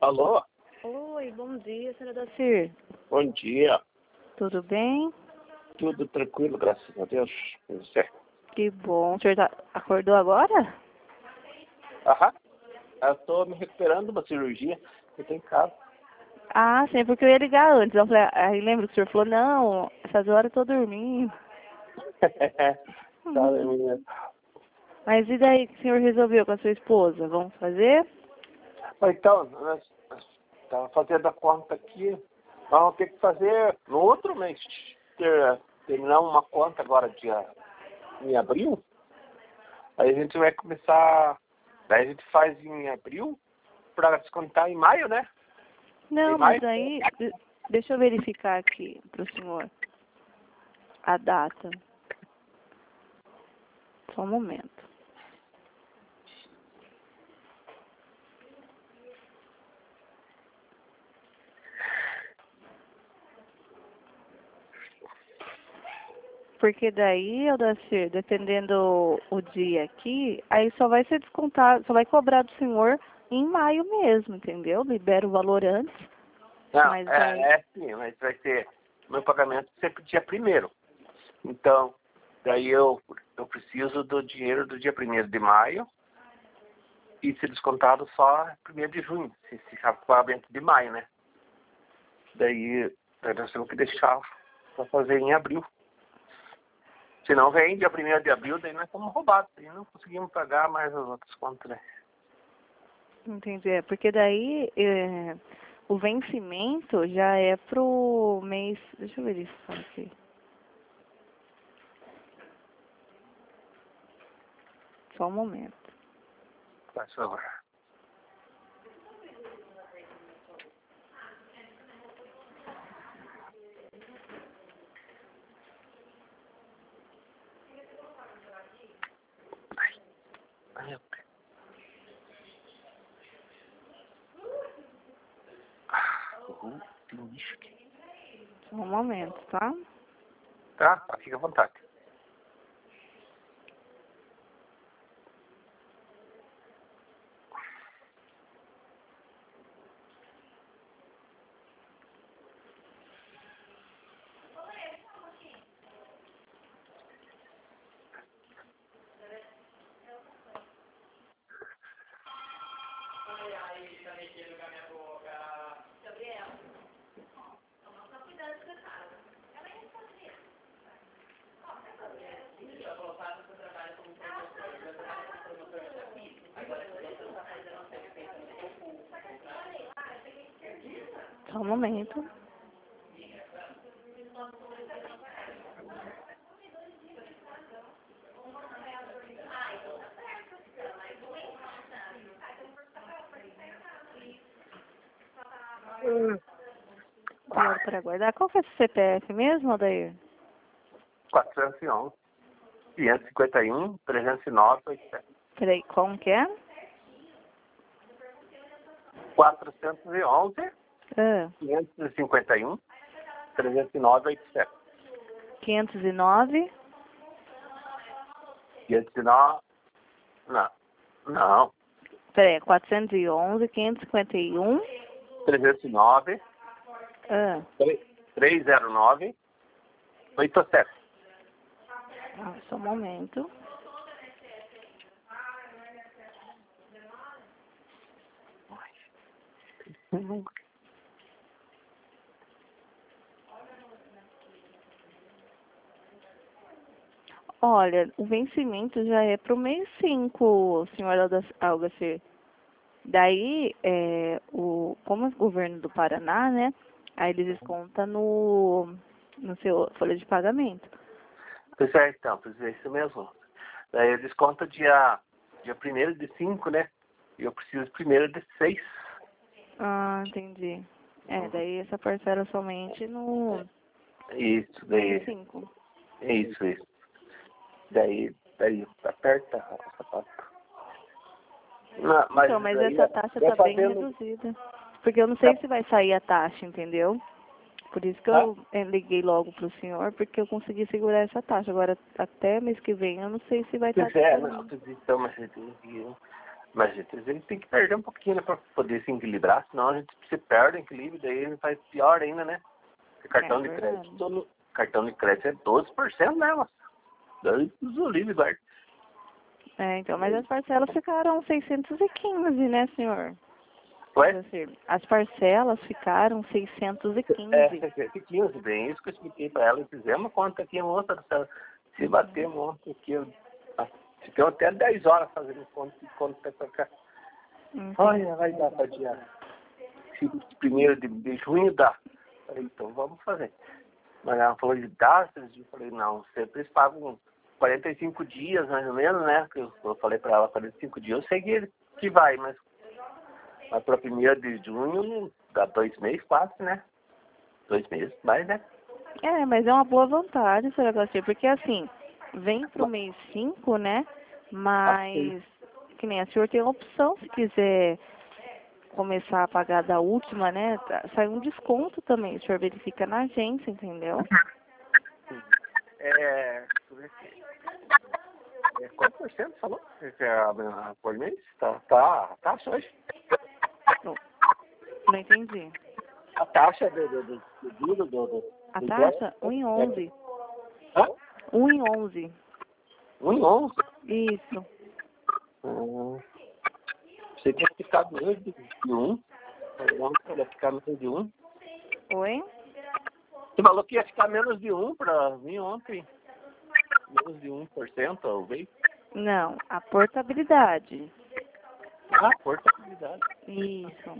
Alô? Oi, bom dia, senhora Dacir. Bom dia. Tudo bem? Tudo tranquilo, graças a Deus. E você? Que bom. O senhor acordou agora? Aham. Eu tô me recuperando de uma cirurgia que eu tô em casa. Ah, sim, porque eu ia ligar antes. Eu falei, aí lembra que o senhor falou, não, essas horas eu tô dormindo. Tá, menina. Mas e daí que o senhor resolveu com a sua esposa? Vamos fazer? Então, nós estamos fazendo a conta aqui. Vamos ter que fazer no outro mês. Terminar uma conta agora em abril. Aí a gente vai começar. Daí a gente faz em abril para descontar em maio, né? Não, Em maio. mas aí, deixa eu verificar aqui pro senhor a data. Só um momento. Porque daí, Aldacir, dependendo o dia aqui, aí só vai ser descontado, só vai cobrar do senhor em maio mesmo, entendeu? Libera o valor antes, Não, mas aí... sim, mas vai ser meu pagamento sempre dia 1º. Então, daí eu preciso do dinheiro do dia 1º de maio e ser descontado só 1º de junho, se ficar pagamento de maio, né? Daí nós temos que deixar para fazer em abril. Se não vem dia 1º de abril, daí nós estamos roubados, daí não conseguimos pagar mais as outras contas, né? Entendi, porque daí o vencimento já é pro mês... Deixa eu verificar aqui. Só um momento. Faz favor. Ai, meu pé. Tem um lixo aqui. Só um momento, tá? Tá? Fica à vontade. Só um momento. Obrigado por aguardar. Qual que é o CPF mesmo, Aldair? 411, 551, 309, 87. Peraí, como que é? 411, Ah, 551, 309, 87. 509. 509, não, Peraí, 411, 551. 309, Ah, 309, 87. só um momento. Olha, o vencimento já é pro mês 5, senhor Aldacir. Daí, como é o governo do Paraná, né? Aí eles descontam no seu folha de pagamento. Pois é, então, pois é isso mesmo. Daí desconta dia 1º de 5, né? E eu preciso 1º de 6. Ah, entendi. Daí essa parcela somente no Isso, mês daí, 5. isso. Daí aperta o sapato. Não, Então, mas daí, essa taxa vai tá bem fazendo, reduzida. Porque eu não sei se vai sair a taxa, entendeu? Por isso que tá? eu liguei logo pro senhor, porque eu consegui segurar essa taxa. Agora, até mês que vem, eu não sei se vai estar Pois é, não, disponível. pois então, mas eu tenho que ir. Mas a gente tem que perder um pouquinho, né, para poder se equilibrar, senão a gente se perde o equilíbrio, daí faz pior ainda, né? Porque cartão de crédito, cartão de crédito é 12%, né, moça? Deus o livre, guarda. Então, mas as parcelas ficaram 615, né, senhor? Ué? As parcelas ficaram 615. 615, bem isso que eu expliquei para ela. Fizemos uma conta aqui, moça, se bater monta aqui, ficamos até 10 horas fazendo conta para cá. Olha, vai dar para dia. Se primeiro de junho dá. Falei, então vamos fazer. Mas ela falou de datas, eu falei, não, vocês pagam 45 dias mais ou menos, né? Que eu falei para ela, 45 dias, eu sei que vai, mas para 1º de junho dá 2 meses quase, né? 2 meses, mais, né? Mas é uma boa vontade, senhora Glaucia, porque assim, vem pro mês 5, né? Mas, que nem a senhora tem a opção, se quiser começar a pagar da última, né? Sai um desconto também, o senhor verifica na agência, entendeu? Quanto por cento falou? Por mês? Tá hoje. Não entendi. A taxa do a taxa? 1,11. Hã? 1,11. 1,11? Isso. Você tinha ficado menos de 1. Ia ficar menos de 1. Oi? Você falou que ia ficar menos de 1 para mim ontem. Menos de 1%, talvez. Não, a portabilidade. Portabilidade. Isso.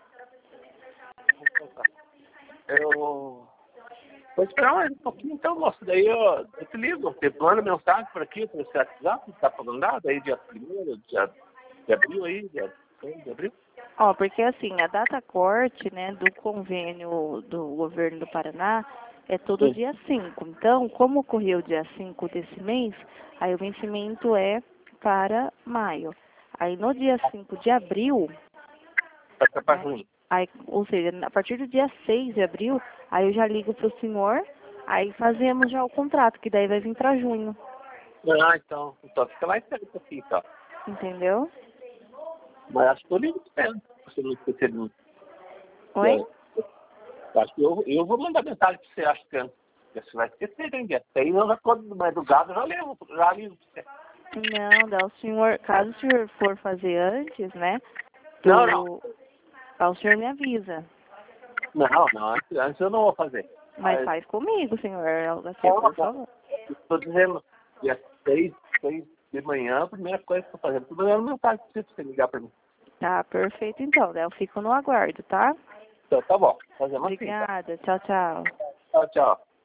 Eu vou esperar mais um pouquinho, então, moço. Daí eu te ligo. Você manda mensagem por aqui, por esse WhatsApp, tá para mandar? Daí dia 1º de abril aí, dia 1º de abril. Porque assim, a data corte, né, do convênio do governo do Paraná é todo dia 5. Então, como ocorreu dia 5 desse mês, aí o vencimento é para maio. Aí no dia 5 de abril, Vai ficar para junho. aí, ou seja, a partir do dia 6 de abril, aí eu já ligo pro senhor, aí fazemos já o contrato, que daí vai vir para junho. Então fica mais perto aqui, tá? Entendeu? Mas acho que eu ligo esperando. Você não esquecer de mim. Oi? Acho que eu vou mandar mensagem para você, acho que você vai esquecer, hein, Guia? Aí não vai quando madrugada, eu já ligo para você. Não, dá o senhor, caso o senhor for fazer antes, né? Não. O senhor me avisa. Não, antes eu não vou fazer. Mas faz comigo, senhor, por favor. Estou dizendo, dia 6 de manhã, a primeira coisa que eu estou fazendo. Estou mandando mensagem para você ligar para mim. Tá, perfeito então, né? Eu fico no aguardo, tá? Então, tá bom. Fazemos Obrigada, assim, tá? tchau, tchau. Tchau.